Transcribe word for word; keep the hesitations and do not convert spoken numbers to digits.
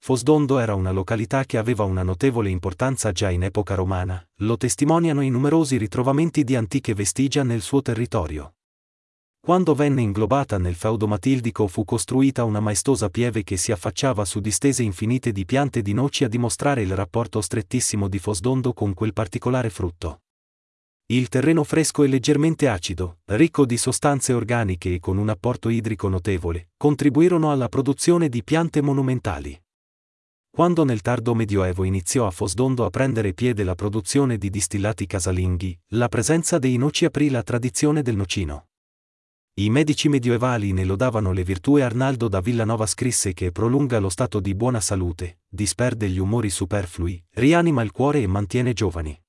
Fosdondo era una località che aveva una notevole importanza già in epoca romana, lo testimoniano i numerosi ritrovamenti di antiche vestigia nel suo territorio. Quando venne inglobata nel feudo matildico fu costruita una maestosa pieve che si affacciava su distese infinite di piante di noci a dimostrare il rapporto strettissimo di Fosdondo con quel particolare frutto. Il terreno fresco e leggermente acido, ricco di sostanze organiche e con un apporto idrico notevole, contribuirono alla produzione di piante monumentali. Quando nel tardo Medioevo iniziò a Fosdondo a prendere piede la produzione di distillati casalinghi, la presenza dei noci aprì la tradizione del nocino. I medici medievali ne lodavano le virtù e Arnaldo da Villanova scrisse che prolunga lo stato di buona salute, disperde gli umori superflui, rianima il cuore e mantiene giovani.